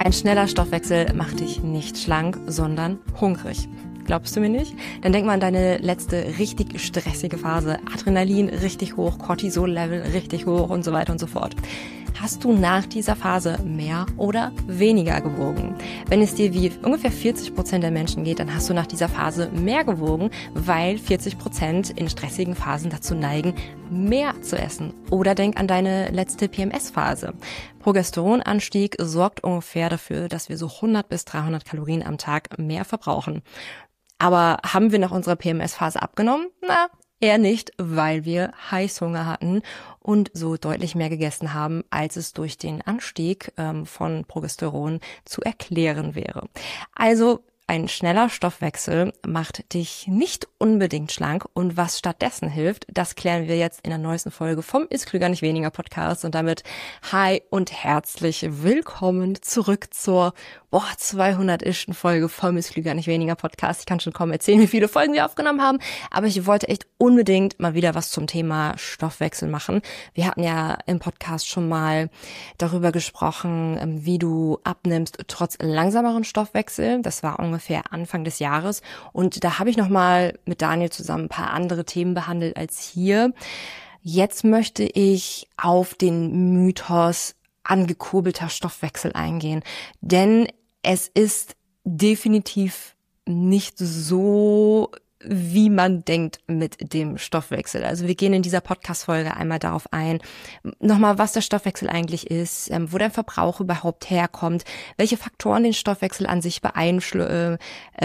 Ein schneller Stoffwechsel macht dich nicht schlank, sondern hungrig. Glaubst du mir nicht? Dann denk mal an deine letzte richtig stressige Phase. Adrenalin richtig hoch, Cortisol-Level richtig hoch und so weiter und so fort. Hast du nach dieser Phase mehr oder weniger gewogen? Wenn es dir wie ungefähr 40% der Menschen geht, dann hast du nach dieser Phase mehr gewogen, weil 40% in stressigen Phasen dazu neigen, mehr zu essen. Oder denk an deine letzte PMS-Phase. Progesteronanstieg sorgt ungefähr dafür, dass wir so 100 bis 300 Kalorien am Tag mehr verbrauchen. Aber haben wir nach unserer PMS-Phase abgenommen? Na, eher nicht, weil wir Heißhunger hatten und so deutlich mehr gegessen haben, als es durch den Anstieg von Progesteron zu erklären wäre. Also ein schneller Stoffwechsel macht dich nicht unbedingt schlank und was stattdessen hilft, das klären wir jetzt in der neuesten Folge vom Ist Klüger nicht weniger Podcast und damit hi und herzlich willkommen zurück zur 200-ischen Folge vom Ist Klüger nicht weniger Podcast. Ich kann schon kaum erzählen, wie viele Folgen wir aufgenommen haben, aber ich wollte echt unbedingt mal wieder was zum Thema Stoffwechsel machen. Wir hatten ja im Podcast schon mal darüber gesprochen, wie du abnimmst trotz langsameren Stoffwechsel. Das war ungefähr Anfang des Jahres und da habe ich nochmal mit Daniel zusammen ein paar andere Themen behandelt als hier. Jetzt möchte ich auf den Mythos angekurbelter Stoffwechsel eingehen, denn es ist definitiv nicht so, wie man denkt mit dem Stoffwechsel. Also wir gehen in dieser Podcast-Folge einmal darauf ein, nochmal, was der Stoffwechsel eigentlich ist, wo der Verbrauch überhaupt herkommt, welche Faktoren den Stoffwechsel an sich beeinflussen,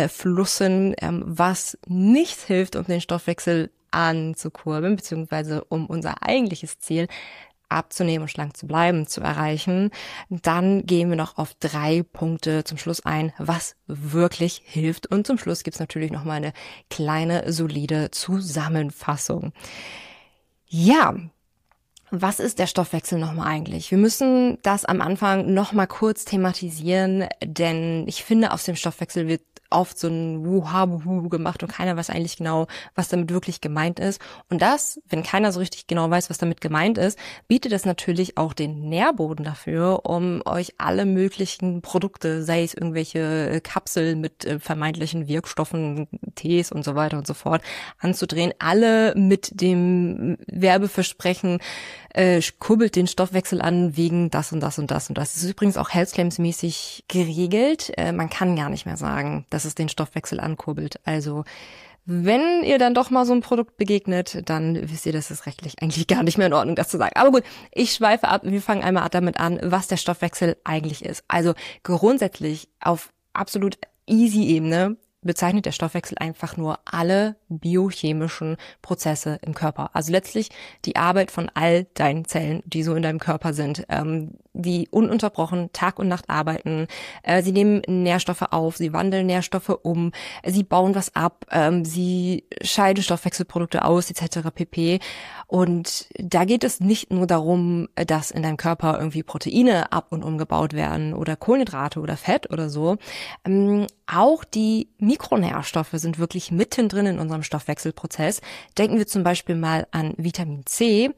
was nicht hilft, um den Stoffwechsel anzukurbeln, beziehungsweise um unser eigentliches Ziel abzunehmen und schlank zu bleiben, zu erreichen. Dann gehen wir noch auf 3 Punkte zum Schluss ein, was wirklich hilft. Und zum Schluss gibt's natürlich noch mal eine kleine, solide Zusammenfassung. Ja, was ist der Stoffwechsel nochmal eigentlich? Wir müssen das am Anfang nochmal kurz thematisieren, denn ich finde, aus dem Stoffwechsel wird oft so ein Wuhabuhu gemacht und keiner weiß eigentlich genau, was damit wirklich gemeint ist. Und das, wenn keiner so richtig genau weiß, was damit gemeint ist, bietet es natürlich auch den Nährboden dafür, um euch alle möglichen Produkte, sei es irgendwelche Kapseln mit vermeintlichen Wirkstoffen, Tees und so weiter und so fort, anzudrehen. Alle mit dem Werbeversprechen, kurbelt den Stoffwechsel an wegen das und das und das und das. Das ist übrigens auch Health Claims mäßig geregelt. Man kann gar nicht mehr sagen, dass es den Stoffwechsel ankurbelt. Also wenn ihr dann doch mal so ein Produkt begegnet, dann wisst ihr, das ist rechtlich eigentlich gar nicht mehr in Ordnung, das zu sagen. Aber gut, ich schweife ab. Wir fangen einmal damit an, was der Stoffwechsel eigentlich ist. Also grundsätzlich auf absolut easy Ebene bezeichnet der Stoffwechsel einfach nur alle biochemischen Prozesse im Körper. Also letztlich die Arbeit von all deinen Zellen, die so in deinem Körper sind, die ununterbrochen Tag und Nacht arbeiten. Sie nehmen Nährstoffe auf, sie wandeln Nährstoffe um, sie bauen was ab, sie scheiden Stoffwechselprodukte aus, etc. pp. Und da geht es nicht nur darum, dass in deinem Körper irgendwie Proteine ab- und umgebaut werden oder Kohlenhydrate oder Fett oder so. Auch die Mikronährstoffe sind wirklich mittendrin in unserem Stoffwechselprozess. Denken wir zum Beispiel mal an Vitamin C.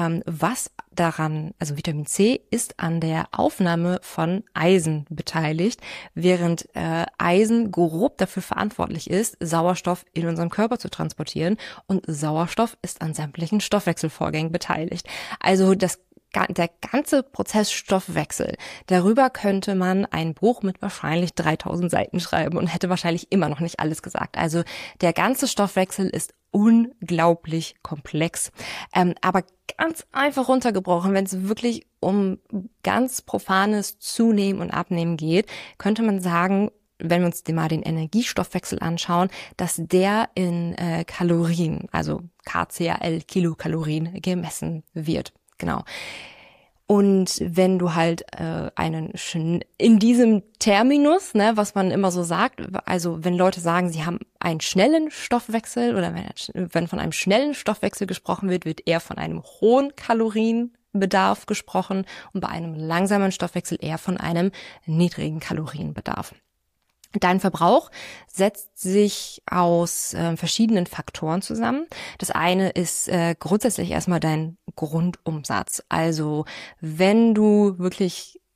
Also Vitamin C ist an der Aufnahme von Eisen beteiligt, während Eisen grob dafür verantwortlich ist, Sauerstoff in unserem Körper zu transportieren und Sauerstoff ist an sämtlichen Stoffwechselvorgängen beteiligt. Also der ganze Prozess Stoffwechsel, darüber könnte man ein Buch mit wahrscheinlich 3000 Seiten schreiben und hätte wahrscheinlich immer noch nicht alles gesagt. Also der ganze Stoffwechsel ist unglaublich komplex. Aber ganz einfach runtergebrochen, wenn es wirklich um ganz profanes Zunehmen und Abnehmen geht, könnte man sagen, wenn wir uns mal den Energiestoffwechsel anschauen, dass der in Kalorien, also KCAL, Kilokalorien, gemessen wird. Genau. Und wenn du halt in diesem Terminus, ne, was man immer so sagt, also wenn Leute sagen, sie haben einen schnellen Stoffwechsel oder wenn von einem schnellen Stoffwechsel gesprochen wird, wird eher von einem hohen Kalorienbedarf gesprochen und bei einem langsamen Stoffwechsel eher von einem niedrigen Kalorienbedarf. Dein Verbrauch setzt sich aus verschiedenen Faktoren zusammen. Das eine ist grundsätzlich erstmal dein Grundumsatz. Also wenn du wirklich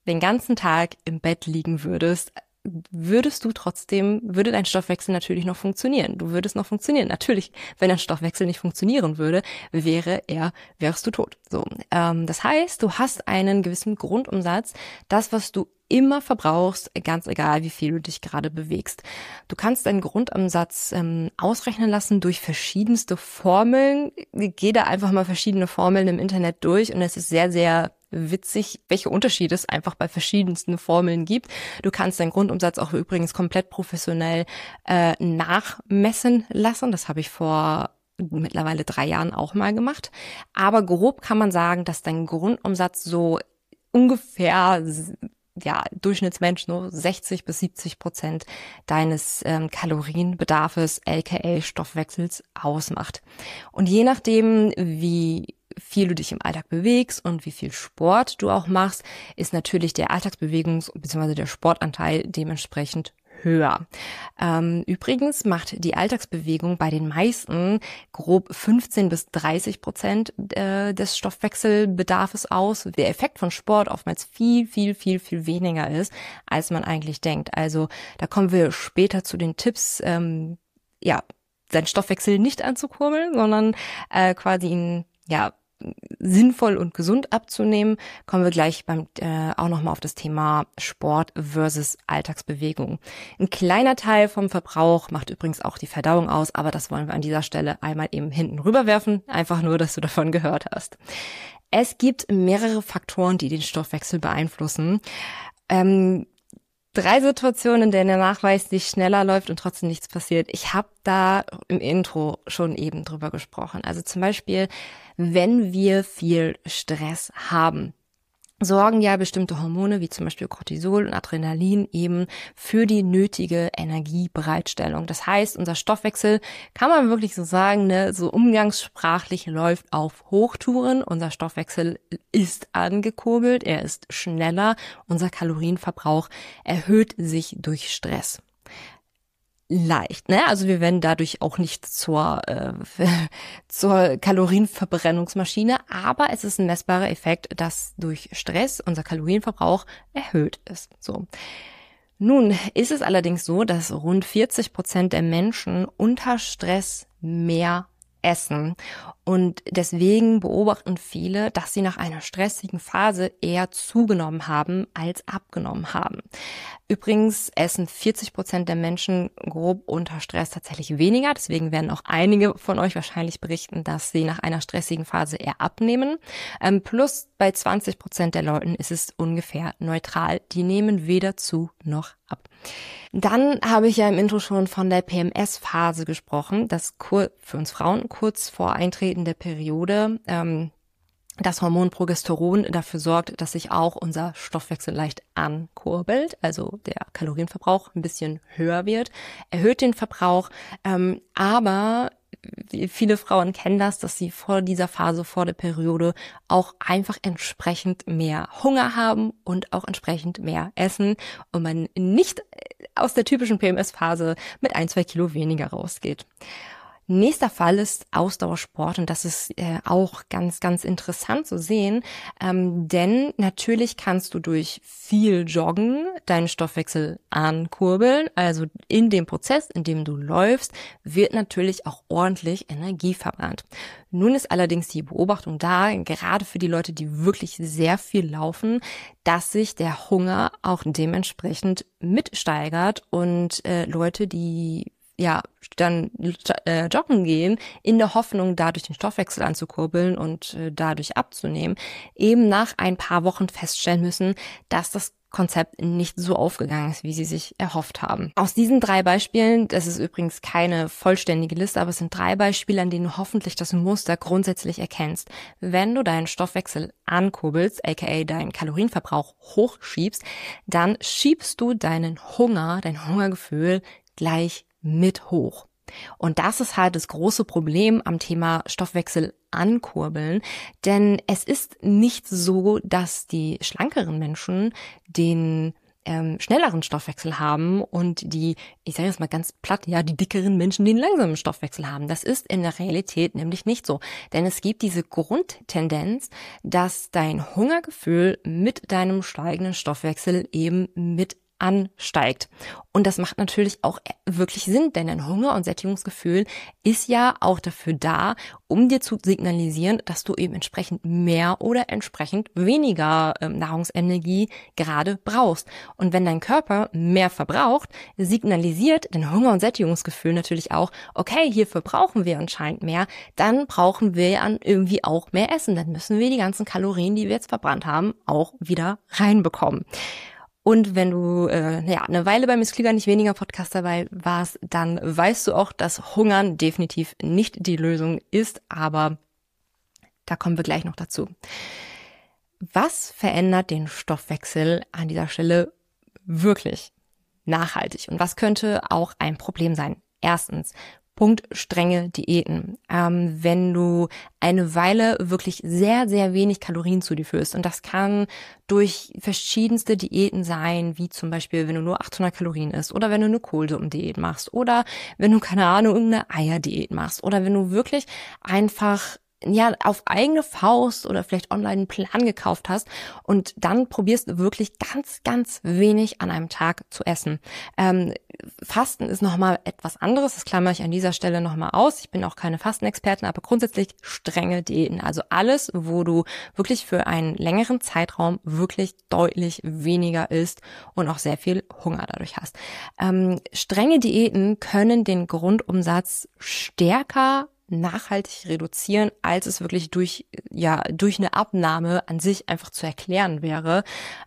den ganzen Tag im Bett liegen würdest, würde dein Stoffwechsel natürlich noch funktionieren. Du würdest noch funktionieren. Natürlich, wenn dein Stoffwechsel nicht funktionieren würde, wärst du tot. So, das heißt, du hast einen gewissen Grundumsatz, das, was du immer verbrauchst, ganz egal, wie viel du dich gerade bewegst. Du kannst deinen Grundumsatz ausrechnen lassen durch verschiedenste Formeln. Geh da einfach mal verschiedene Formeln im Internet durch und es ist sehr, sehr witzig, welche Unterschiede es einfach bei verschiedensten Formeln gibt. Du kannst deinen Grundumsatz auch übrigens komplett professionell nachmessen lassen. Das habe ich vor mittlerweile 3 Jahren auch mal gemacht. Aber grob kann man sagen, dass dein Grundumsatz so ungefähr, Durchschnittsmensch nur 60-70% deines Kalorienbedarfes, aka Stoffwechsels, ausmacht. Und je nachdem, wie viel du dich im Alltag bewegst und wie viel Sport du auch machst, ist natürlich der Alltagsbewegungs- bzw. der Sportanteil dementsprechend höher. Übrigens macht die Alltagsbewegung bei den meisten grob 15-30% des Stoffwechselbedarfs aus. Der Effekt von Sport oftmals viel, viel, viel, viel weniger ist, als man eigentlich denkt. Also da kommen wir später zu den Tipps, seinen Stoffwechsel nicht anzukurbeln, sondern quasi ihn, sinnvoll und gesund abzunehmen, kommen wir gleich auch nochmal auf das Thema Sport versus Alltagsbewegung. Ein kleiner Teil vom Verbrauch macht übrigens auch die Verdauung aus, aber das wollen wir an dieser Stelle einmal eben hinten rüberwerfen, einfach nur, dass du davon gehört hast. Es gibt mehrere Faktoren, die den Stoffwechsel beeinflussen. 3 Situationen, in denen der Nachweis nicht schneller läuft und trotzdem nichts passiert. Ich habe da im Intro schon eben drüber gesprochen. Also zum Beispiel, wenn wir viel Stress haben, sorgen ja bestimmte Hormone wie zum Beispiel Cortisol und Adrenalin eben für die nötige Energiebereitstellung. Das heißt, unser Stoffwechsel, kann man wirklich so sagen, so umgangssprachlich läuft auf Hochtouren. Unser Stoffwechsel ist angekurbelt, er ist schneller, unser Kalorienverbrauch erhöht sich durch Stress. Leicht, ne? Also wir werden dadurch auch nicht zur Kalorienverbrennungsmaschine, aber es ist ein messbarer Effekt, dass durch Stress unser Kalorienverbrauch erhöht ist. So. Nun ist es allerdings so, dass rund 40% der Menschen unter Stress mehr essen. Und deswegen beobachten viele, dass sie nach einer stressigen Phase eher zugenommen haben als abgenommen haben. Übrigens essen 40% der Menschen grob unter Stress tatsächlich weniger. Deswegen werden auch einige von euch wahrscheinlich berichten, dass sie nach einer stressigen Phase eher abnehmen. Plus bei 20% der Leuten ist es ungefähr neutral. Die nehmen weder zu noch ab. Dann habe ich ja im Intro schon von der PMS-Phase gesprochen, das für uns Frauen kurz vor Eintreten der Periode das Hormon Progesteron dafür sorgt, dass sich auch unser Stoffwechsel leicht ankurbelt, also der Kalorienverbrauch ein bisschen höher wird, erhöht den Verbrauch, aber viele Frauen kennen das, dass sie vor dieser Phase, vor der Periode auch einfach entsprechend mehr Hunger haben und auch entsprechend mehr essen und man nicht aus der typischen PMS-Phase mit 1-2 Kilo weniger rausgeht. Nächster Fall ist Ausdauersport und das ist auch ganz, ganz interessant zu sehen, denn natürlich kannst du durch viel Joggen deinen Stoffwechsel ankurbeln, also in dem Prozess, in dem du läufst, wird natürlich auch ordentlich Energie verbrannt. Nun ist allerdings die Beobachtung da, gerade für die Leute, die wirklich sehr viel laufen, dass sich der Hunger auch dementsprechend mitsteigert und Leute, die dann joggen gehen, in der Hoffnung, dadurch den Stoffwechsel anzukurbeln und dadurch abzunehmen, eben nach ein paar Wochen feststellen müssen, dass das Konzept nicht so aufgegangen ist, wie sie sich erhofft haben. Aus diesen 3 Beispielen, das ist übrigens keine vollständige Liste, aber es sind 3 Beispiele, an denen du hoffentlich das Muster grundsätzlich erkennst. Wenn du deinen Stoffwechsel ankurbelst, aka deinen Kalorienverbrauch hochschiebst, dann schiebst du dein Hungergefühl gleich mit hoch. Und das ist halt das große Problem am Thema Stoffwechsel ankurbeln, denn es ist nicht so, dass die schlankeren Menschen den schnelleren Stoffwechsel haben und die, ich sage jetzt mal ganz platt, ja, die dickeren Menschen den langsamen Stoffwechsel haben. Das ist in der Realität nämlich nicht so. Denn es gibt diese Grundtendenz, dass dein Hungergefühl mit deinem steigenden Stoffwechsel eben mit ansteigt. Und das macht natürlich auch wirklich Sinn, denn ein Hunger- und Sättigungsgefühl ist ja auch dafür da, um dir zu signalisieren, dass du eben entsprechend mehr oder entsprechend weniger Nahrungsenergie gerade brauchst. Und wenn dein Körper mehr verbraucht, signalisiert dein Hunger- und Sättigungsgefühl natürlich auch, okay, hierfür brauchen wir anscheinend mehr, dann brauchen wir irgendwie auch mehr Essen. Dann müssen wir die ganzen Kalorien, die wir jetzt verbrannt haben, auch wieder reinbekommen. Und wenn du eine Weile bei Miss Klüger nicht weniger Podcast dabei warst, dann weißt du auch, dass Hungern definitiv nicht die Lösung ist, aber da kommen wir gleich noch dazu. Was verändert den Stoffwechsel an dieser Stelle wirklich nachhaltig? Und was könnte auch ein Problem sein? Erstens, Punkt strenge Diäten. Wenn du eine Weile wirklich sehr, sehr wenig Kalorien zu dir führst, und das kann durch verschiedenste Diäten sein, wie zum Beispiel, wenn du nur 800 Kalorien isst oder wenn du eine Kohlsuppendiät machst oder wenn du, keine Ahnung, irgendeine Eierdiät machst oder wenn du wirklich einfach auf eigene Faust oder vielleicht online einen Plan gekauft hast und dann probierst du wirklich ganz, ganz wenig an einem Tag zu essen. Fasten ist nochmal etwas anderes, das klammere ich an dieser Stelle nochmal aus. Ich bin auch keine Fastenexpertin, aber grundsätzlich strenge Diäten. Also alles, wo du wirklich für einen längeren Zeitraum wirklich deutlich weniger isst und auch sehr viel Hunger dadurch hast. Strenge Diäten können den Grundumsatz stärker nachhaltig reduzieren, als es wirklich durch eine Abnahme an sich einfach zu erklären wäre.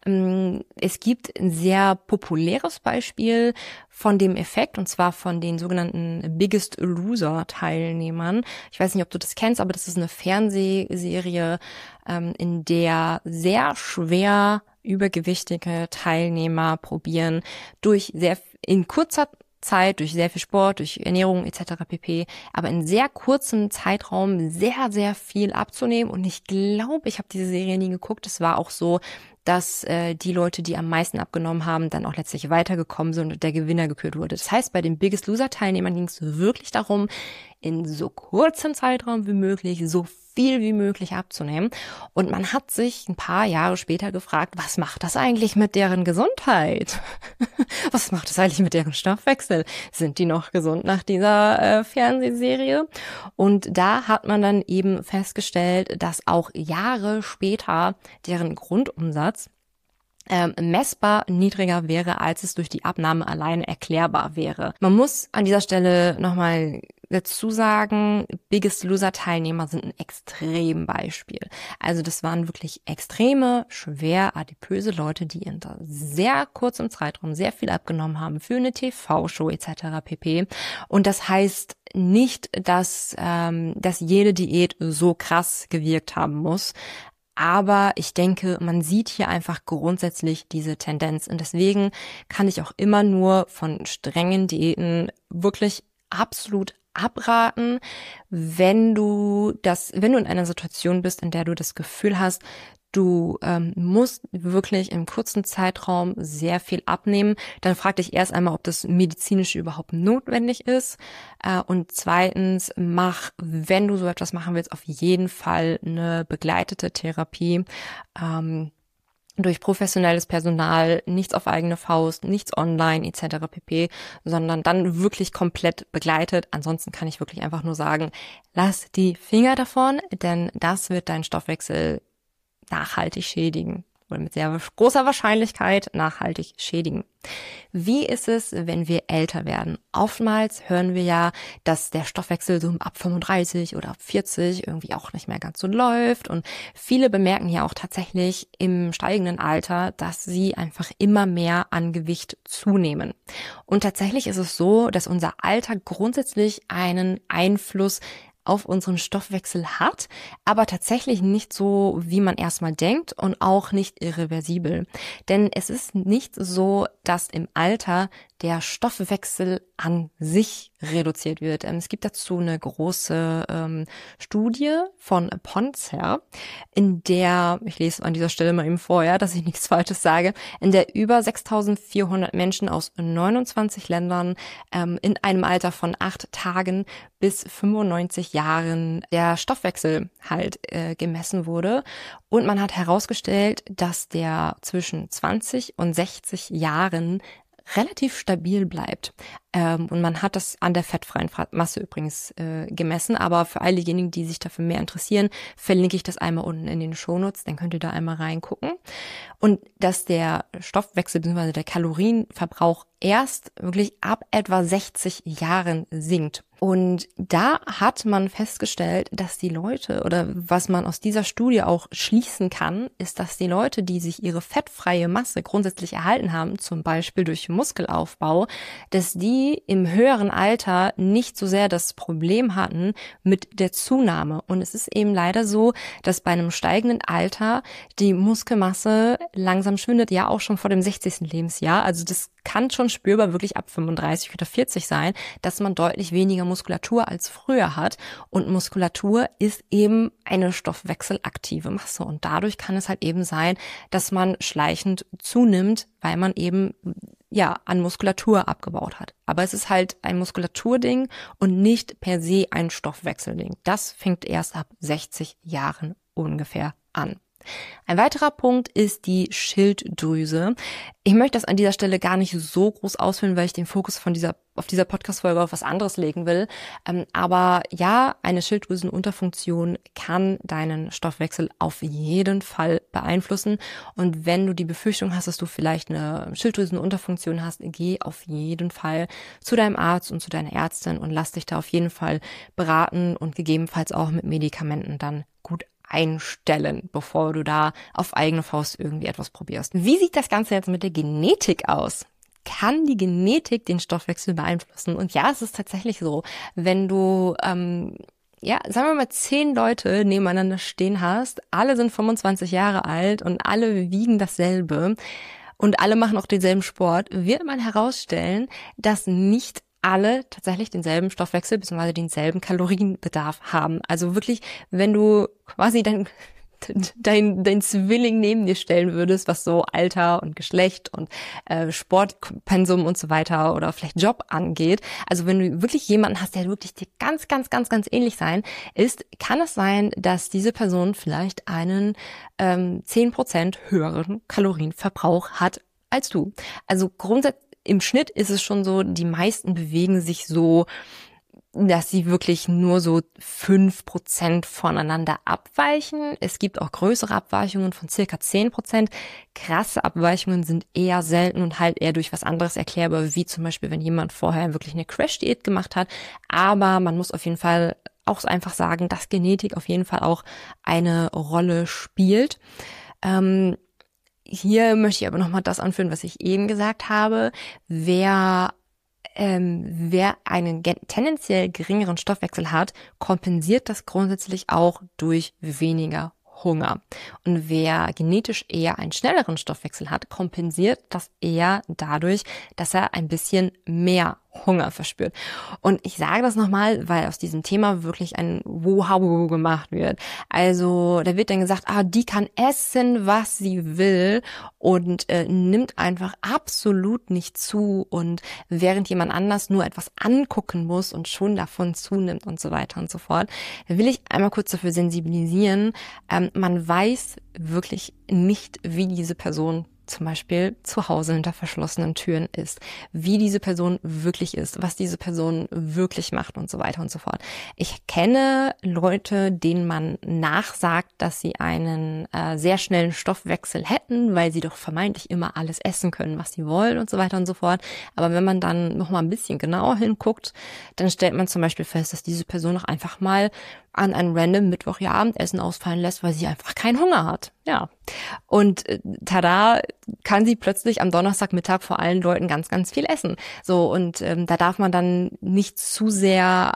Es gibt ein sehr populäres Beispiel von dem Effekt, und zwar von den sogenannten Biggest Loser Teilnehmern. Ich weiß nicht, ob du das kennst, aber das ist eine Fernsehserie, in der sehr schwer übergewichtige Teilnehmer probieren, in kurzer Zeit, durch sehr viel Sport, durch Ernährung etc. pp., aber in sehr kurzem Zeitraum sehr, sehr viel abzunehmen. Und ich glaube, ich habe diese Serie nie geguckt. Es war auch so, dass die Leute, die am meisten abgenommen haben, dann auch letztlich weitergekommen sind und der Gewinner gekürt wurde. Das heißt, bei den Biggest Loser-Teilnehmern ging es wirklich darum, in so kurzem Zeitraum wie möglich so viel wie möglich abzunehmen. Und man hat sich ein paar Jahre später gefragt, was macht das eigentlich mit deren Gesundheit? Was macht das eigentlich mit deren Stoffwechsel? Sind die noch gesund nach dieser Fernsehserie? Und da hat man dann eben festgestellt, dass auch Jahre später deren Grundumsatz messbar niedriger wäre, als es durch die Abnahme alleine erklärbar wäre. Man muss an dieser Stelle nochmal dazu sagen, Biggest Loser Teilnehmer sind ein Extrembeispiel. Also das waren wirklich extreme, schwer adipöse Leute, die in sehr kurzem Zeitraum sehr viel abgenommen haben für eine TV-Show etc. pp. Und das heißt nicht, dass jede Diät so krass gewirkt haben muss. Aber ich denke, man sieht hier einfach grundsätzlich diese Tendenz. Und deswegen kann ich auch immer nur von strengen Diäten wirklich absolut abraten, wenn du in einer Situation bist, in der du das Gefühl hast, du musst wirklich im kurzen Zeitraum sehr viel abnehmen, dann frag dich erst einmal, ob das medizinisch überhaupt notwendig ist. Und zweitens, wenn du so etwas machen willst, auf jeden Fall eine begleitete Therapie. Durch professionelles Personal, nichts auf eigene Faust, nichts online etc. pp., sondern dann wirklich komplett begleitet. Ansonsten kann ich wirklich einfach nur sagen, lass die Finger davon, denn das wird deinen Stoffwechsel nachhaltig schädigen oder mit sehr großer Wahrscheinlichkeit nachhaltig schädigen. Wie ist es, wenn wir älter werden? Oftmals hören wir ja, dass der Stoffwechsel so ab 35 oder ab 40 irgendwie auch nicht mehr ganz so läuft, und viele bemerken ja auch tatsächlich im steigenden Alter, dass sie einfach immer mehr an Gewicht zunehmen. Und tatsächlich ist es so, dass unser Alter grundsätzlich einen Einfluss auf unseren Stoffwechsel hat, aber tatsächlich nicht so, wie man erstmal denkt, und auch nicht irreversibel. Denn es ist nicht so, dass im Alter der Stoffwechsel an sich reduziert wird. Es gibt dazu eine große Studie von Poncer, in der, ich lese an dieser Stelle mal eben vor, ja, dass ich nichts Falsches sage, in der über 6.400 Menschen aus 29 Ländern in einem Alter von 8 Tagen bis 95 Jahren der Stoffwechsel halt gemessen wurde. Und man hat herausgestellt, dass der zwischen 20 und 60 Jahren relativ stabil bleibt. Und man hat das an der fettfreien Masse übrigens gemessen, aber für all diejenigen, die sich dafür mehr interessieren, verlinke ich das einmal unten in den Shownotes, dann könnt ihr da einmal reingucken. Und dass der Stoffwechsel bzw. der Kalorienverbrauch erst wirklich ab etwa 60 Jahren sinkt. Und da hat man festgestellt, dass die Leute, oder was man aus dieser Studie auch schließen kann, ist, dass die Leute, die sich ihre fettfreie Masse grundsätzlich erhalten haben, zum Beispiel durch Muskelaufbau, dass die im höheren Alter nicht so sehr das Problem hatten mit der Zunahme. Und es ist eben leider so, dass bei einem steigenden Alter die Muskelmasse langsam schwindet, ja auch schon vor dem 60. Lebensjahr. Also das kann schon spürbar wirklich ab 35 oder 40 sein, dass man deutlich weniger Muskulatur als früher hat. Und Muskulatur ist eben eine stoffwechselaktive Masse. Und dadurch kann es halt eben sein, dass man schleichend zunimmt, weil man eben an Muskulatur abgebaut hat. Aber es ist halt ein Muskulaturding und nicht per se ein Stoffwechselding. Das fängt erst ab 60 Jahren ungefähr an. Ein weiterer Punkt ist die Schilddrüse. Ich möchte das an dieser Stelle gar nicht so groß ausführen, weil ich den Fokus auf dieser Podcast-Folge auf was anderes legen will. Aber ja, eine Schilddrüsenunterfunktion kann deinen Stoffwechsel auf jeden Fall beeinflussen. Und wenn du die Befürchtung hast, dass du vielleicht eine Schilddrüsenunterfunktion hast, geh auf jeden Fall zu deinem Arzt und zu deiner Ärztin und lass dich da auf jeden Fall beraten und gegebenenfalls auch mit Medikamenten dann gut einstellen, bevor du da auf eigene Faust irgendwie etwas probierst. Wie sieht das Ganze jetzt mit der Genetik aus? Kann die Genetik den Stoffwechsel beeinflussen? Und ja, es ist tatsächlich so, wenn du, sagen wir mal 10 Leute nebeneinander stehen hast, alle sind 25 Jahre alt und alle wiegen dasselbe und alle machen auch denselben Sport, wird man herausstellen, dass nicht alle tatsächlich denselben Stoffwechsel bzw. denselben Kalorienbedarf haben. Also wirklich, wenn du quasi dein Zwilling neben dir stellen würdest, was so Alter und Geschlecht und Sportpensum und so weiter oder vielleicht Job angeht, also wenn du wirklich jemanden hast, der wirklich dir ganz, ganz, ganz, ganz ähnlich sein ist, kann es sein, dass diese Person vielleicht einen 10% höheren Kalorienverbrauch hat als du. Also grundsätzlich im Schnitt ist es schon so, die meisten bewegen sich so, dass sie wirklich nur so 5% voneinander abweichen. Es gibt auch größere Abweichungen von circa 10%. Krasse Abweichungen sind eher selten und halt eher durch was anderes erklärbar, wie zum Beispiel, wenn jemand vorher wirklich eine Crash-Diät gemacht hat. Aber man muss auf jeden Fall auch einfach sagen, dass Genetik auf jeden Fall auch eine Rolle spielt. Hier möchte ich aber nochmal das anführen, was ich eben gesagt habe. Wer einen tendenziell geringeren Stoffwechsel hat, kompensiert das grundsätzlich auch durch weniger Hunger. Und wer genetisch eher einen schnelleren Stoffwechsel hat, kompensiert das eher dadurch, dass er ein bisschen mehr Hunger verspürt. Und ich sage das nochmal, weil aus diesem Thema wirklich ein Wohabu gemacht wird. Also da wird dann gesagt, die kann essen, was sie will und nimmt einfach absolut nicht zu. Und während jemand anders nur etwas angucken muss und schon davon zunimmt und so weiter und so fort, da will ich einmal kurz dafür sensibilisieren. Man weiß wirklich nicht, wie diese Person zum Beispiel zu Hause hinter verschlossenen Türen ist, wie diese Person wirklich ist, was diese Person wirklich macht und so weiter und so fort. Ich kenne Leute, denen man nachsagt, dass sie einen sehr schnellen Stoffwechsel hätten, weil sie doch vermeintlich immer alles essen können, was sie wollen und so weiter und so fort. Aber wenn man dann noch mal ein bisschen genauer hinguckt, dann stellt man zum Beispiel fest, dass diese Person auch einfach mal an einem random Mittwoch ihr Abendessen ausfallen lässt, weil sie einfach keinen Hunger hat. Ja. Und tada, kann sie plötzlich am Donnerstagmittag vor allen Leuten ganz, ganz viel essen. So, und da darf man dann nicht zu sehr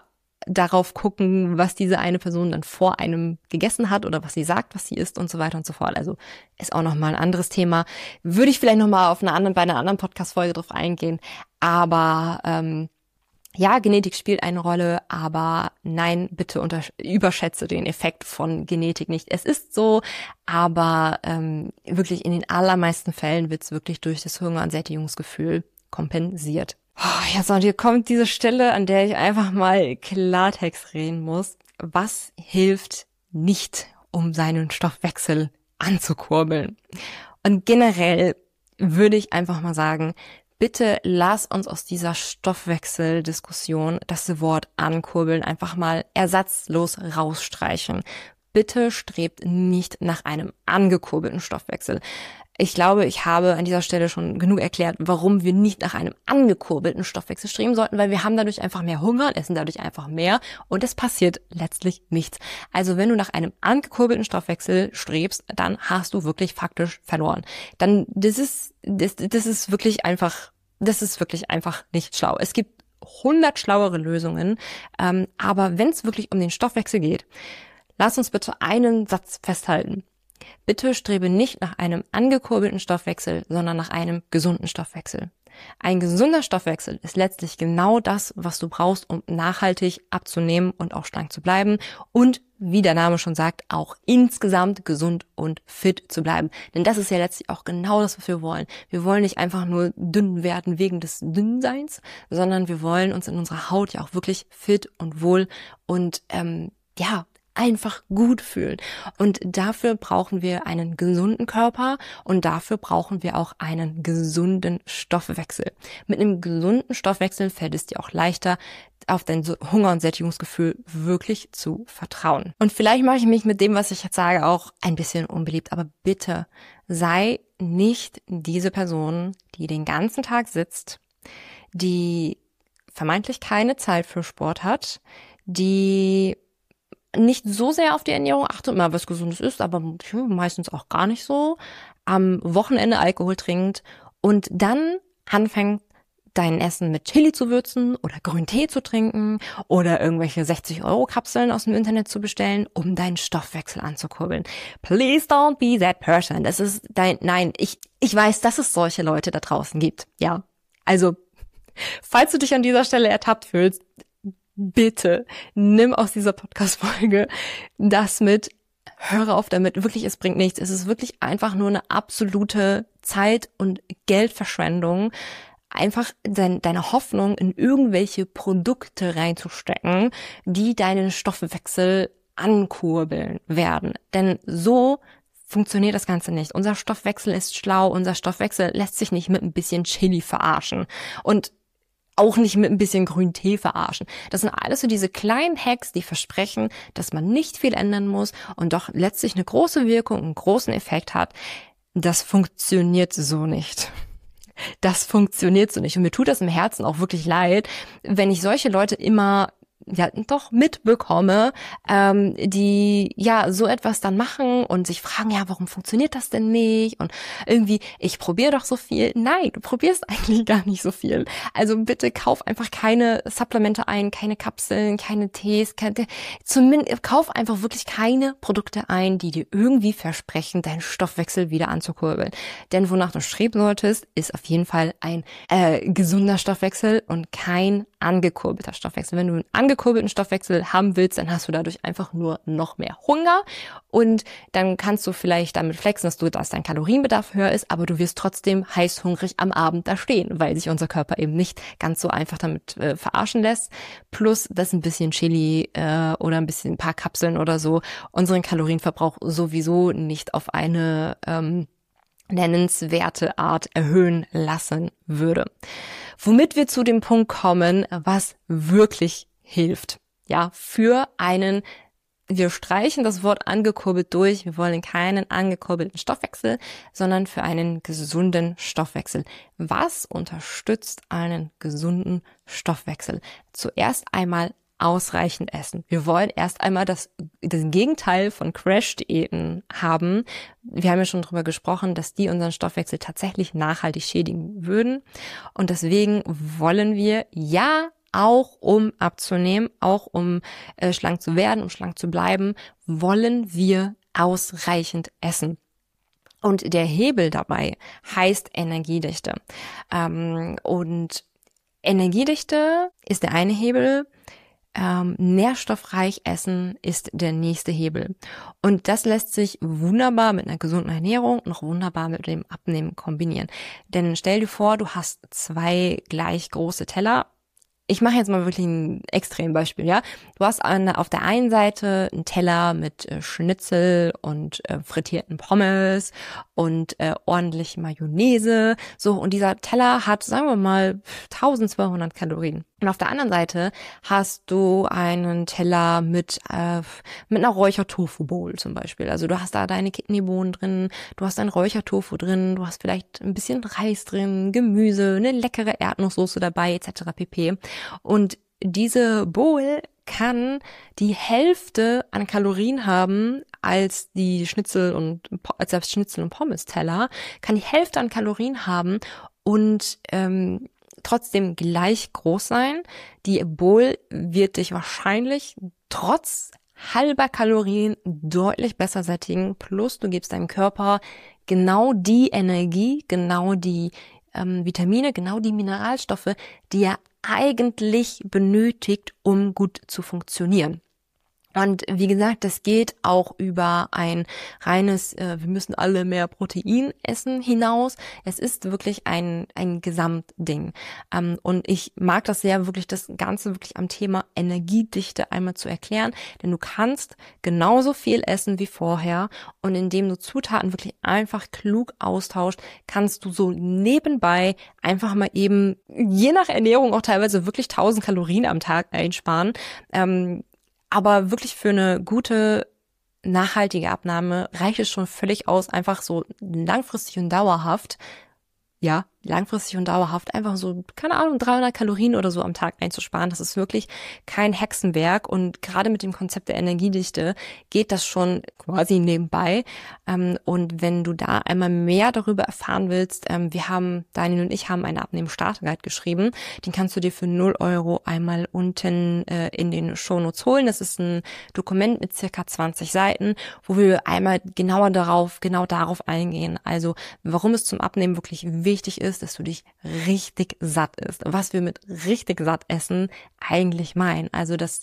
darauf gucken, was diese eine Person dann vor einem gegessen hat oder was sie sagt, was sie isst und so weiter und so fort. Also ist auch nochmal ein anderes Thema. Würde ich vielleicht nochmal bei einer anderen Podcast-Folge drauf eingehen. Aber ja, Genetik spielt eine Rolle, aber nein, bitte überschätze den Effekt von Genetik nicht. Es ist so, aber wirklich in den allermeisten Fällen wird es wirklich durch das Hunger- und Sättigungsgefühl kompensiert. Oh, ja, so, und hier kommt diese Stelle, an der ich einfach mal Klartext reden muss. Was hilft nicht, um seinen Stoffwechsel anzukurbeln? Und generell würde ich einfach mal sagen, bitte lass uns aus dieser Stoffwechseldiskussion das Wort ankurbeln einfach mal ersatzlos rausstreichen. Bitte strebt nicht nach einem angekurbelten Stoffwechsel. Ich glaube, ich habe an dieser Stelle schon genug erklärt, warum wir nicht nach einem angekurbelten Stoffwechsel streben sollten, weil wir haben dadurch einfach mehr Hunger, essen dadurch einfach mehr und es passiert letztlich nichts. Also wenn du nach einem angekurbelten Stoffwechsel strebst, dann hast du wirklich faktisch verloren. Dann, das ist wirklich einfach nicht schlau. Es gibt 100 schlauere Lösungen, aber wenn es wirklich um den Stoffwechsel geht, lass uns bitte einen Satz festhalten. Bitte strebe nicht nach einem angekurbelten Stoffwechsel, sondern nach einem gesunden Stoffwechsel. Ein gesunder Stoffwechsel ist letztlich genau das, was du brauchst, um nachhaltig abzunehmen und auch schlank zu bleiben und, wie der Name schon sagt, auch insgesamt gesund und fit zu bleiben. Denn das ist ja letztlich auch genau das, was wir wollen. Wir wollen nicht einfach nur dünn werden wegen des Dünnseins, sondern wir wollen uns in unserer Haut ja auch wirklich fit und wohl und einfach gut fühlen. Und dafür brauchen wir einen gesunden Körper und dafür brauchen wir auch einen gesunden Stoffwechsel. Mit einem gesunden Stoffwechsel fällt es dir auch leichter, auf dein Hunger- und Sättigungsgefühl wirklich zu vertrauen. Und vielleicht mache ich mich mit dem, was ich jetzt sage, auch ein bisschen unbeliebt, aber bitte sei nicht diese Person, die den ganzen Tag sitzt, die vermeintlich keine Zeit für Sport hat, die nicht so sehr auf die Ernährung achtet, mal was Gesundes ist, aber meistens auch gar nicht so, am Wochenende Alkohol trinkt und dann anfängt, dein Essen mit Chili zu würzen oder grünen Tee zu trinken oder irgendwelche 60-Euro-Kapseln aus dem Internet zu bestellen, um deinen Stoffwechsel anzukurbeln. Please don't be that person. Ich weiß, dass es solche Leute da draußen gibt. Ja, also, falls du dich an dieser Stelle ertappt fühlst, bitte nimm aus dieser Podcast-Folge das mit, höre auf damit, wirklich, es bringt nichts. Es ist wirklich einfach nur eine absolute Zeit- und Geldverschwendung, einfach deine Hoffnung in irgendwelche Produkte reinzustecken, die deinen Stoffwechsel ankurbeln werden. Denn so funktioniert das Ganze nicht. Unser Stoffwechsel ist schlau, unser Stoffwechsel lässt sich nicht mit ein bisschen Chili verarschen. Und auch nicht mit ein bisschen grünen Tee verarschen. Das sind alles so diese kleinen Hacks, die versprechen, dass man nicht viel ändern muss und doch letztlich eine große Wirkung, einen großen Effekt hat. Das funktioniert so nicht. Das funktioniert so nicht. Und mir tut das im Herzen auch wirklich leid, wenn ich solche Leute immer mitbekomme, die so etwas dann machen und sich fragen, warum funktioniert das denn nicht? Und irgendwie, ich probiere doch so viel. Nein, du probierst eigentlich gar nicht so viel. Also bitte kauf einfach keine Supplemente ein, keine Kapseln, keine Tees, zumindest kauf einfach wirklich keine Produkte ein, die dir irgendwie versprechen, deinen Stoffwechsel wieder anzukurbeln. Denn wonach du streben solltest, ist auf jeden Fall ein gesunder Stoffwechsel und kein angekurbelter Stoffwechsel. Wenn du einen angekurbelten Stoffwechsel haben willst, dann hast du dadurch einfach nur noch mehr Hunger und dann kannst du vielleicht damit flexen, dass dein Kalorienbedarf höher ist, aber du wirst trotzdem heißhungrig am Abend da stehen, weil sich unser Körper eben nicht ganz so einfach damit verarschen lässt. Plus, dass ein bisschen Chili oder ein paar Kapseln oder so unseren Kalorienverbrauch sowieso nicht auf eine nennenswerte Art erhöhen lassen würde. Womit wir zu dem Punkt kommen, was wirklich hilft. Ja, wir streichen das Wort angekurbelt durch. Wir wollen keinen angekurbelten Stoffwechsel, sondern für einen gesunden Stoffwechsel. Was unterstützt einen gesunden Stoffwechsel? Zuerst einmal ausreichend essen. Wir wollen erst einmal das Gegenteil von Crash-Diäten haben. Wir haben ja schon drüber gesprochen, dass die unseren Stoffwechsel tatsächlich nachhaltig schädigen würden. Und deswegen wollen wir auch um abzunehmen, auch um schlank zu werden, um schlank zu bleiben, wollen wir ausreichend essen. Und der Hebel dabei heißt Energiedichte. Und Energiedichte ist der eine Hebel, nährstoffreich essen ist der nächste Hebel. Und das lässt sich wunderbar mit einer gesunden Ernährung und auch wunderbar mit dem Abnehmen kombinieren. Denn stell dir vor, du hast 2 gleich große Teller. Ich mache jetzt mal wirklich ein Extrembeispiel, ja. Du hast auf der einen Seite einen Teller mit Schnitzel und frittierten Pommes und ordentlich Mayonnaise. So, und dieser Teller hat, sagen wir mal, 1200 Kalorien. Und auf der anderen Seite hast du einen Teller mit einer Räucher-Tofu-Bowl zum Beispiel. Also du hast da deine Kidneybohnen drin, du hast ein Räucher-Tofu drin, du hast vielleicht ein bisschen Reis drin, Gemüse, eine leckere Erdnusssoße dabei, etc. pp. Und diese Bowl kann die Hälfte an Kalorien haben als die Schnitzel und Pommes-Teller, kann die Hälfte an Kalorien haben und trotzdem gleich groß sein. Die Bowl wird dich wahrscheinlich trotz halber Kalorien deutlich besser sättigen. Plus du gibst deinem Körper genau die Energie, genau die Vitamine, genau die Mineralstoffe, die er eigentlich benötigt, um gut zu funktionieren. Und wie gesagt, das geht auch über ein reines, wir müssen alle mehr Protein essen hinaus. Es ist wirklich ein Gesamtding. Und ich mag das sehr, wirklich das Ganze wirklich am Thema Energiedichte einmal zu erklären. Denn du kannst genauso viel essen wie vorher. Und indem du Zutaten wirklich einfach klug austauscht, kannst du so nebenbei einfach mal eben, je nach Ernährung auch teilweise wirklich 1000 Kalorien am Tag einsparen. Aber wirklich für eine gute, nachhaltige Abnahme reicht es schon völlig aus, einfach so langfristig und dauerhaft einfach so, keine Ahnung, 300 Kalorien oder so am Tag einzusparen. Das ist wirklich kein Hexenwerk und gerade mit dem Konzept der Energiedichte geht das schon quasi nebenbei. Und wenn du da einmal mehr darüber erfahren willst, Daniel und ich haben einen Abnehmen-Starter-Guide geschrieben. Den kannst du dir für 0 Euro einmal unten in den Shownotes holen. Das ist ein Dokument mit circa 20 Seiten, wo wir einmal genau darauf eingehen. Also warum es zum Abnehmen wirklich wichtig ist, dass du dich richtig satt isst. Was wir mit richtig satt essen eigentlich meinen. Also das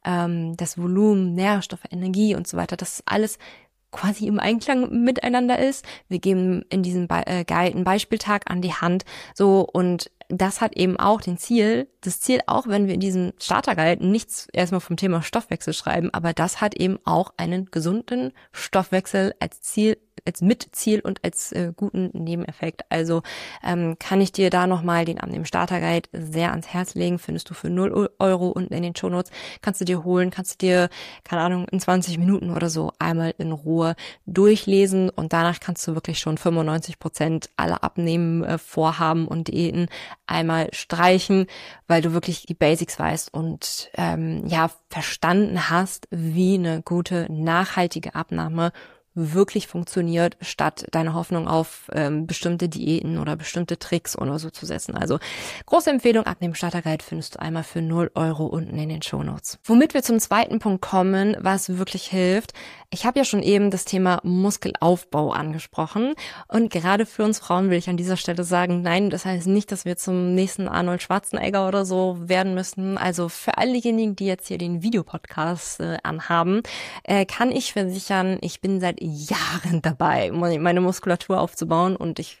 Volumen, Nährstoffe, Energie und so weiter, das alles quasi im Einklang miteinander ist. Wir geben in diesem Guide einen Beispieltag an die Hand. So, und das hat eben auch das Ziel, auch wenn wir in diesem Starter-Guide nichts erstmal vom Thema Stoffwechsel schreiben, aber das hat eben auch einen gesunden Stoffwechsel als Ziel, als Mitziel und als guten Nebeneffekt. Also kann ich dir da nochmal den Abnehmen-Starter-Guide sehr ans Herz legen. Findest du für 0 Euro unten in den Shownotes. Kannst du dir holen, kannst du dir, keine Ahnung, in 20 Minuten oder so einmal in Ruhe durchlesen und danach kannst du wirklich schon 95% aller Abnehmen-Vorhaben und Diäten einmal streichen, weil du wirklich die Basics weißt und verstanden hast, wie eine gute, nachhaltige Abnahme wirklich funktioniert, statt deine Hoffnung auf bestimmte Diäten oder bestimmte Tricks oder so zu setzen. Also große Empfehlung, Abnehmen-Starter-Guide findest du einmal für 0 Euro unten in den Shownotes. Womit wir zum zweiten Punkt kommen, was wirklich hilft. Ich habe ja schon eben das Thema Muskelaufbau angesprochen und gerade für uns Frauen will ich an dieser Stelle sagen, nein, das heißt nicht, dass wir zum nächsten Arnold Schwarzenegger oder so werden müssen. Also für all diejenigen, die jetzt hier den Videopodcast anhaben, kann ich versichern, ich bin seit Jahren dabei, meine Muskulatur aufzubauen und ich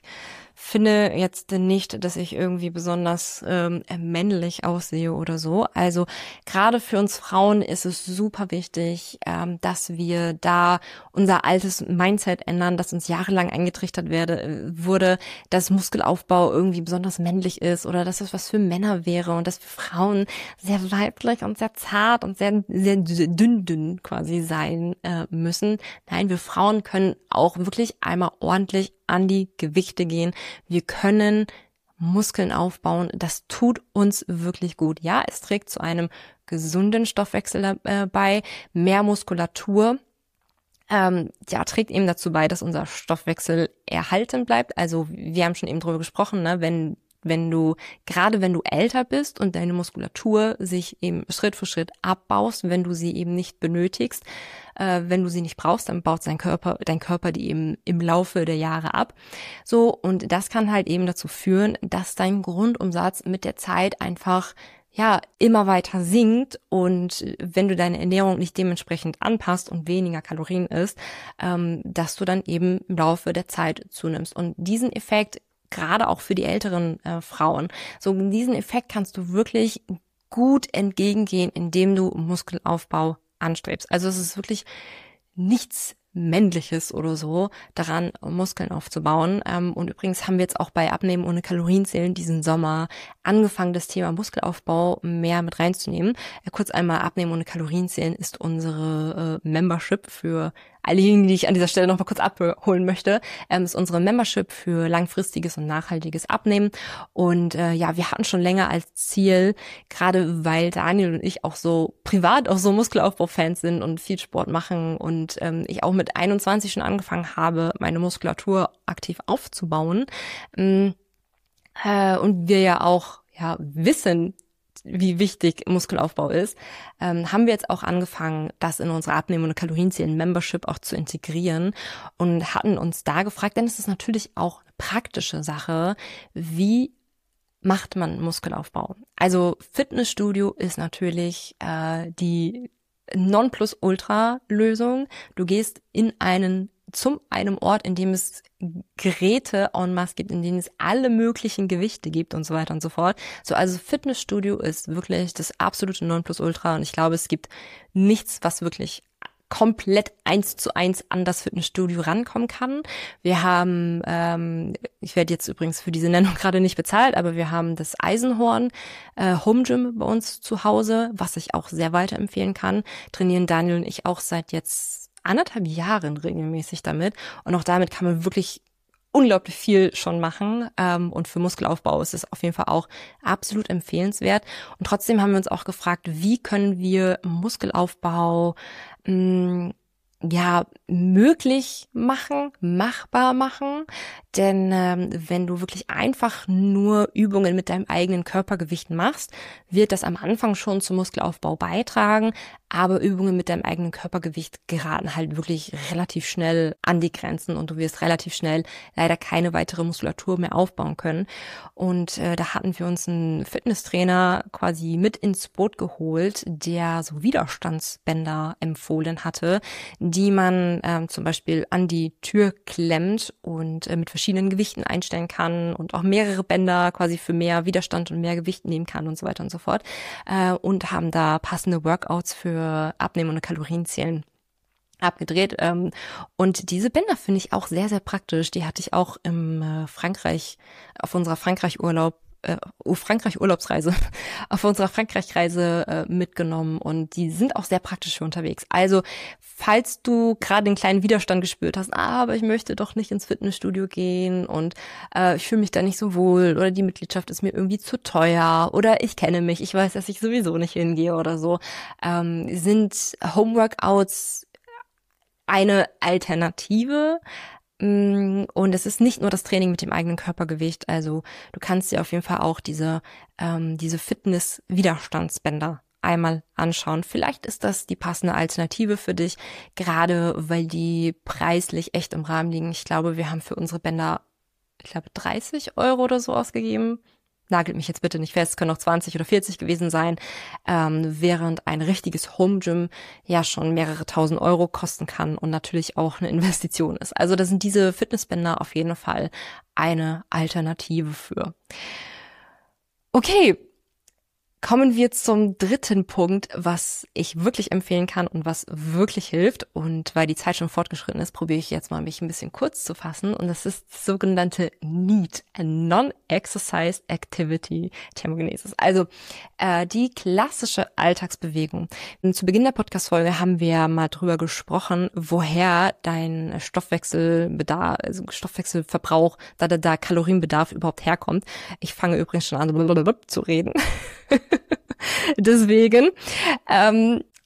finde jetzt nicht, dass ich irgendwie besonders männlich aussehe oder so. Also gerade für uns Frauen ist es super wichtig, dass wir da unser altes Mindset ändern, das uns jahrelang eingetrichtert wurde, dass Muskelaufbau irgendwie besonders männlich ist oder dass es was für Männer wäre und dass wir Frauen sehr weiblich und sehr zart und sehr, sehr dünn quasi sein müssen. Nein, wir Frauen können auch wirklich einmal ordentlich an die Gewichte gehen. Wir können Muskeln aufbauen. Das tut uns wirklich gut. Ja, es trägt zu einem gesunden Stoffwechsel bei, mehr Muskulatur. Trägt eben dazu bei, dass unser Stoffwechsel erhalten bleibt. Also wir haben schon eben drüber gesprochen, ne? Wenn gerade wenn du älter bist und deine Muskulatur sich eben Schritt für Schritt abbaust, wenn du sie eben nicht benötigst, wenn du sie nicht brauchst, dann baut dein Körper die eben im Laufe der Jahre ab. So, und das kann halt eben dazu führen, dass dein Grundumsatz mit der Zeit einfach immer weiter sinkt, und wenn du deine Ernährung nicht dementsprechend anpasst und weniger Kalorien isst, dass du dann eben im Laufe der Zeit zunimmst. Und diesen Effekt, gerade auch für die älteren Frauen, so diesen Effekt kannst du wirklich gut entgegengehen, indem du Muskelaufbau anstrebst. Also es ist wirklich nichts Männliches oder so, daran Muskeln aufzubauen. Und übrigens haben wir jetzt auch bei Abnehmen ohne Kalorienzählen diesen Sommer angefangen, das Thema Muskelaufbau mehr mit reinzunehmen. Kurz einmal, Abnehmen ohne Kalorienzählen ist unsere Membership für all diejenigen, die ich an dieser Stelle noch mal kurz abholen möchte, ist unsere Membership für langfristiges und nachhaltiges Abnehmen. Und wir hatten schon länger als Ziel, gerade weil Daniel und ich auch so privat auch so Muskelaufbau-Fans sind und viel Sport machen und ich auch mit 21 schon angefangen habe, meine Muskulatur aktiv aufzubauen. Und wir ja auch wissen, wie wichtig Muskelaufbau ist, haben wir jetzt auch angefangen, das in unsere Abnehmen- und Kalorienzählen-Membership auch zu integrieren und hatten uns da gefragt, denn es ist natürlich auch eine praktische Sache, wie macht man Muskelaufbau? Also Fitnessstudio ist natürlich die Nonplusultra-Lösung. Du gehst zu einem Ort, in dem es Geräte en masse gibt, in denen es alle möglichen Gewichte gibt und so weiter und so fort. So, also Fitnessstudio ist wirklich das absolute Nonplusultra, und ich glaube, es gibt nichts, was wirklich komplett 1:1 an das Fitnessstudio rankommen kann. Wir haben, ich werde jetzt übrigens für diese Nennung gerade nicht bezahlt, aber wir haben das Eisenhorn Home Gym bei uns zu Hause, was ich auch sehr weiterempfehlen kann. Trainieren Daniel und ich auch seit jetzt 1,5 Jahren regelmäßig damit, und auch damit kann man wirklich unglaublich viel schon machen, und für Muskelaufbau ist es auf jeden Fall auch absolut empfehlenswert. Und trotzdem haben wir uns auch gefragt, wie können wir Muskelaufbau möglich machen, machbar machen. Denn wenn du wirklich einfach nur Übungen mit deinem eigenen Körpergewicht machst, wird das am Anfang schon zum Muskelaufbau beitragen, aber Übungen mit deinem eigenen Körpergewicht geraten halt wirklich relativ schnell an die Grenzen, und du wirst relativ schnell leider keine weitere Muskulatur mehr aufbauen können. Und da hatten wir uns einen Fitnesstrainer quasi mit ins Boot geholt, der so Widerstandsbänder empfohlen hatte, die man zum Beispiel an die Tür klemmt und mit verschiedenen Gewichten einstellen kann und auch mehrere Bänder quasi für mehr Widerstand und mehr Gewicht nehmen kann und so weiter und so fort. Und haben da passende Workouts für Abnehmen und Kalorienzählen abgedreht. Und diese Bänder finde ich auch sehr, sehr praktisch. Die hatte ich auch im Frankreich, auf unserer Frankreich-Urlaubsreise, auf unserer Frankreich-Reise mitgenommen, und die sind auch sehr praktisch für unterwegs. Also, falls du gerade einen kleinen Widerstand gespürt hast, aber ich möchte doch nicht ins Fitnessstudio gehen und ich fühle mich da nicht so wohl, oder die Mitgliedschaft ist mir irgendwie zu teuer, oder ich kenne mich, ich weiß, dass ich sowieso nicht hingehe oder so, sind Homeworkouts eine Alternative. Und es ist nicht nur das Training mit dem eigenen Körpergewicht, also du kannst dir auf jeden Fall auch diese Fitness-Widerstandsbänder einmal anschauen. Vielleicht ist das die passende Alternative für dich, gerade weil die preislich echt im Rahmen liegen. Ich glaube, wir haben für unsere Bänder, 30 Euro oder so ausgegeben. Nagelt mich jetzt bitte nicht fest, können auch 20 oder 40 gewesen sein, während ein richtiges Home Gym ja schon mehrere tausend Euro kosten kann und natürlich auch eine Investition ist. Also da sind diese Fitnessbänder auf jeden Fall eine Alternative für. Okay, kommen wir zum dritten Punkt, was ich wirklich empfehlen kann und was wirklich hilft. Und weil die Zeit schon fortgeschritten ist, probiere ich jetzt mal, mich ein bisschen kurz zu fassen. Und das ist das sogenannte NEAT, Non-Exercise Activity Thermogenesis. Also die klassische Alltagsbewegung. Und zu Beginn der Podcast-Folge haben wir mal drüber gesprochen, woher dein Stoffwechselbedarf, also Stoffwechselverbrauch, da Kalorienbedarf überhaupt herkommt. Ich fange übrigens schon an zu reden. Deswegen,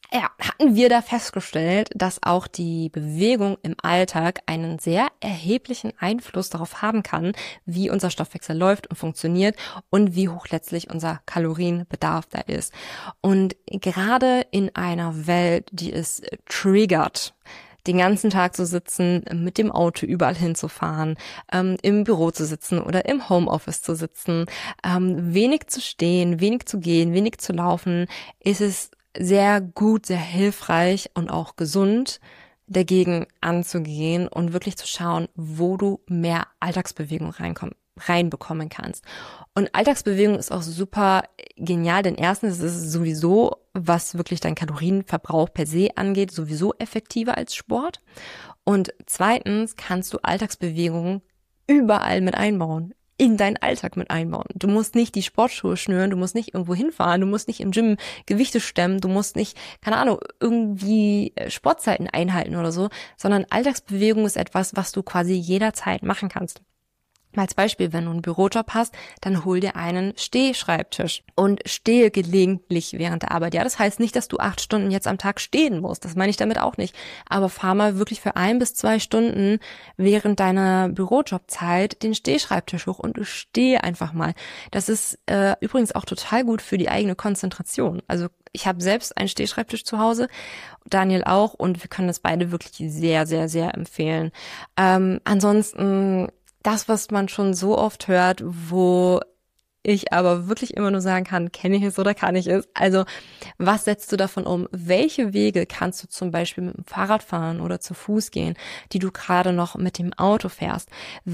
Ja, hatten wir da festgestellt, dass auch die Bewegung im Alltag einen sehr erheblichen Einfluss darauf haben kann, wie unser Stoffwechsel läuft und funktioniert und wie hoch letztlich unser Kalorienbedarf da ist. Und gerade in einer Welt, die es triggert, den ganzen Tag zu sitzen, mit dem Auto überall hinzufahren, im Büro zu sitzen oder im Homeoffice zu sitzen, wenig zu stehen, wenig zu gehen, wenig zu laufen, ist es sehr gut, sehr hilfreich und auch gesund, dagegen anzugehen und wirklich zu schauen, wo du mehr Alltagsbewegung reinbekommen kannst. Und Alltagsbewegung ist auch super genial, denn erstens ist es sowieso, was wirklich dein Kalorienverbrauch per se angeht, sowieso effektiver als Sport. Und zweitens kannst du Alltagsbewegungen überall mit einbauen, in deinen Alltag mit einbauen. Du musst nicht die Sportschuhe schnüren, du musst nicht irgendwo hinfahren, du musst nicht im Gym Gewichte stemmen, du musst nicht, keine Ahnung, irgendwie Sportzeiten einhalten oder so, sondern Alltagsbewegung ist etwas, was du quasi jederzeit machen kannst. Als Beispiel, wenn du einen Bürojob hast, dann hol dir einen Stehschreibtisch und stehe gelegentlich während der Arbeit. Ja, das heißt nicht, dass du 8 Stunden jetzt am Tag stehen musst. Das meine ich damit auch nicht. Aber fahr mal wirklich für 1 bis 2 Stunden während deiner Bürojobzeit den Stehschreibtisch hoch und du stehe einfach mal. Das ist übrigens auch total gut für die eigene Konzentration. Also ich habe selbst einen Stehschreibtisch zu Hause, Daniel auch, und wir können das beide wirklich sehr, sehr, sehr empfehlen. Ansonsten das, was man schon so oft hört, wo ich aber wirklich immer nur sagen kann, kenne ich es oder kann ich es? Also, was setzt du davon um? Welche Wege kannst du zum Beispiel mit dem Fahrrad fahren oder zu Fuß gehen, die du gerade noch mit dem Auto fährst?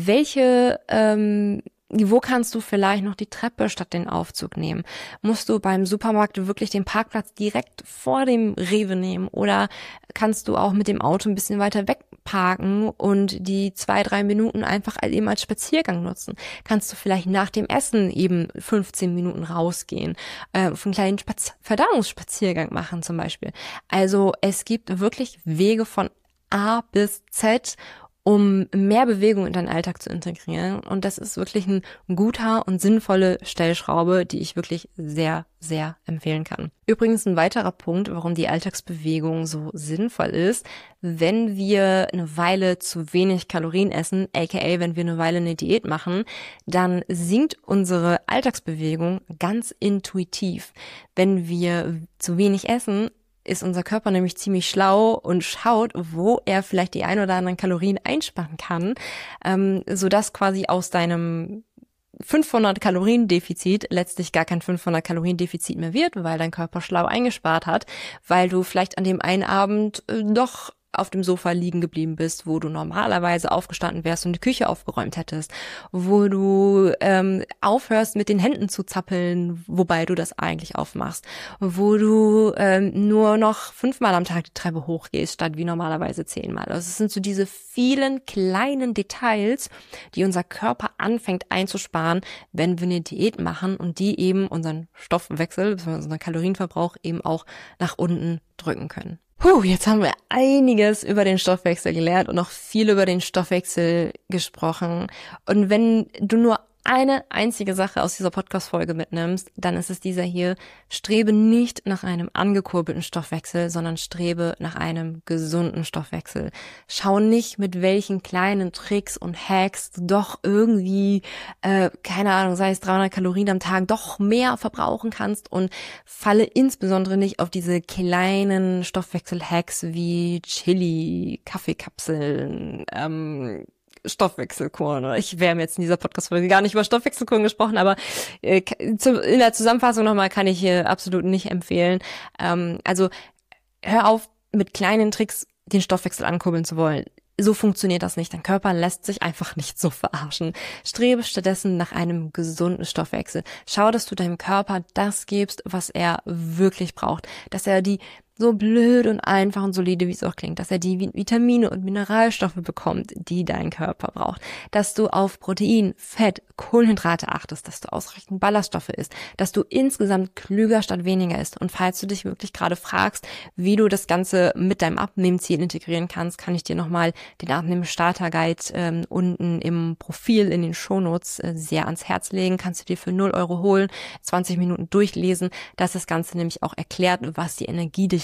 Wo kannst du vielleicht noch die Treppe statt den Aufzug nehmen? Musst du beim Supermarkt wirklich den Parkplatz direkt vor dem Rewe nehmen oder kannst du auch mit dem Auto ein bisschen weiter weg parken und die 2-3 Minuten einfach eben als Spaziergang nutzen? Kannst du vielleicht nach dem Essen eben 15 Minuten rausgehen, auf einen kleinen Verdauungsspaziergang machen zum Beispiel? Also es gibt wirklich Wege von A bis Z, um mehr Bewegung in deinen Alltag zu integrieren. Und das ist wirklich ein guter und sinnvolle Stellschraube, die ich wirklich sehr, sehr empfehlen kann. Übrigens ein weiterer Punkt, warum die Alltagsbewegung so sinnvoll ist: wenn wir eine Weile zu wenig Kalorien essen, aka wenn wir eine Weile eine Diät machen, dann sinkt unsere Alltagsbewegung ganz intuitiv. Wenn wir zu wenig essen, ist unser Körper nämlich ziemlich schlau und schaut, wo er vielleicht die ein oder anderen Kalorien einsparen kann, sodass quasi aus deinem 500 Kaloriendefizit letztlich gar kein 500 Kaloriendefizit mehr wird, weil dein Körper schlau eingespart hat, weil du vielleicht an dem einen Abend doch auf dem Sofa liegen geblieben bist, wo du normalerweise aufgestanden wärst und die Küche aufgeräumt hättest, wo du aufhörst mit den Händen zu zappeln, wobei du das eigentlich aufmachst, wo du nur noch 5-mal am Tag die Treppe hochgehst, statt wie normalerweise 10-mal. Also es sind so diese vielen kleinen Details, die unser Körper anfängt einzusparen, wenn wir eine Diät machen und die eben unseren Stoffwechsel, unseren Kalorienverbrauch eben auch nach unten drücken können. Jetzt haben wir einiges über den Stoffwechsel gelernt und noch viel über den Stoffwechsel gesprochen. Und wenn du nur eine einzige Sache aus dieser Podcast-Folge mitnimmst, dann ist es dieser hier: Strebe nicht nach einem angekurbelten Stoffwechsel, sondern strebe nach einem gesunden Stoffwechsel. Schau nicht, mit welchen kleinen Tricks und Hacks du doch irgendwie, keine Ahnung, sei es 300 Kalorien am Tag, doch mehr verbrauchen kannst, und falle insbesondere nicht auf diese kleinen Stoffwechsel-Hacks wie Chili, Kaffeekapseln, Stoffwechselkuren. Wir haben jetzt in dieser Podcast-Folge gar nicht über Stoffwechselkuren gesprochen, aber in der Zusammenfassung nochmal kann ich hier absolut nicht empfehlen. Also hör auf, mit kleinen Tricks den Stoffwechsel ankurbeln zu wollen. So funktioniert das nicht. Dein Körper lässt sich einfach nicht so verarschen. Strebe stattdessen nach einem gesunden Stoffwechsel. Schau, dass du deinem Körper das gibst, was er wirklich braucht. Dass er die, so blöd und einfach und solide, wie es auch klingt, dass er die Vitamine und Mineralstoffe bekommt, die dein Körper braucht. Dass du auf Protein, Fett, Kohlenhydrate achtest, dass du ausreichend Ballaststoffe isst, dass du insgesamt klüger statt weniger isst. Und falls du dich wirklich gerade fragst, wie du das Ganze mit deinem Abnehmziel integrieren kannst, kann ich dir nochmal den Abnehmen-Starter-Guide unten im Profil in den Shownotes sehr ans Herz legen. Kannst du dir für 0 € holen, 20 Minuten durchlesen. Das Ganze nämlich auch erklärt, was die Energiedichte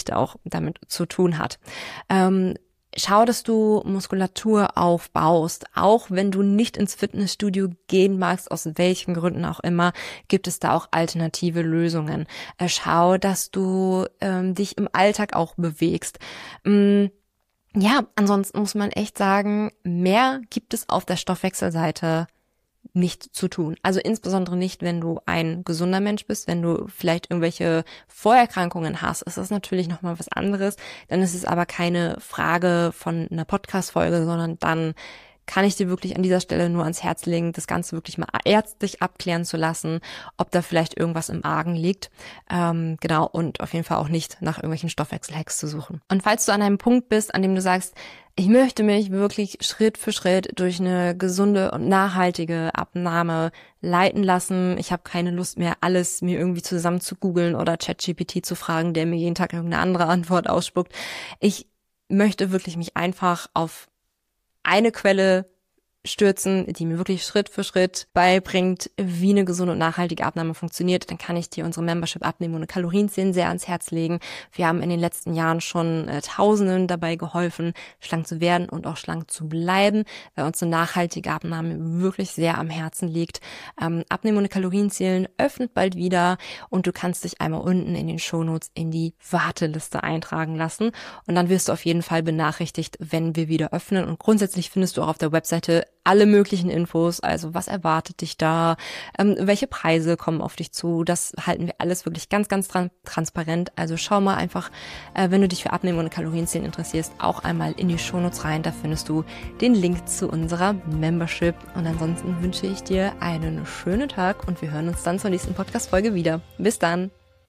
Geschichte auch damit zu tun hat. Schau, dass du Muskulatur aufbaust. Auch wenn du nicht ins Fitnessstudio gehen magst, aus welchen Gründen auch immer, gibt es da auch alternative Lösungen. Schau, dass du dich im Alltag auch bewegst. Ja, ansonsten muss man echt sagen, mehr gibt es auf der Stoffwechselseite nicht zu tun. Also insbesondere nicht, wenn du ein gesunder Mensch bist, wenn du vielleicht irgendwelche Vorerkrankungen hast, ist das natürlich nochmal was anderes. Dann ist es aber keine Frage von einer Podcast-Folge, sondern dann kann ich dir wirklich an dieser Stelle nur ans Herz legen, das Ganze wirklich mal ärztlich abklären zu lassen, ob da vielleicht irgendwas im Argen liegt. Genau, und auf jeden Fall auch nicht nach irgendwelchen Stoffwechselhacks zu suchen. Und falls du an einem Punkt bist, an dem du sagst, ich möchte mich wirklich Schritt für Schritt durch eine gesunde und nachhaltige Abnahme leiten lassen. Ich habe keine Lust mehr, alles mir irgendwie zusammen zu googeln oder ChatGPT zu fragen, der mir jeden Tag irgendeine andere Antwort ausspuckt. Ich möchte wirklich mich einfach auf eine Quelle stürzen, die mir wirklich Schritt für Schritt beibringt, wie eine gesunde und nachhaltige Abnahme funktioniert, dann kann ich dir unsere Membership Abnehmen ohne Kalorien zählen sehr ans Herz legen. Wir haben in den letzten Jahren schon Tausenden dabei geholfen, schlank zu werden und auch schlank zu bleiben, weil uns eine nachhaltige Abnahme wirklich sehr am Herzen liegt. Abnehmen ohne Kalorien zählen öffnet bald wieder und du kannst dich einmal unten in den Shownotes in die Warteliste eintragen lassen und dann wirst du auf jeden Fall benachrichtigt, wenn wir wieder öffnen, und grundsätzlich findest du auch auf der Webseite alle möglichen Infos, also was erwartet dich da, welche Preise kommen auf dich zu, das halten wir alles wirklich ganz, ganz transparent. Also schau mal einfach, wenn du dich für Abnehmen und Kalorienzählen interessierst, auch einmal in die Shownotes rein, da findest du den Link zu unserer Membership. Und ansonsten wünsche ich dir einen schönen Tag und wir hören uns dann zur nächsten Podcast-Folge wieder. Bis dann!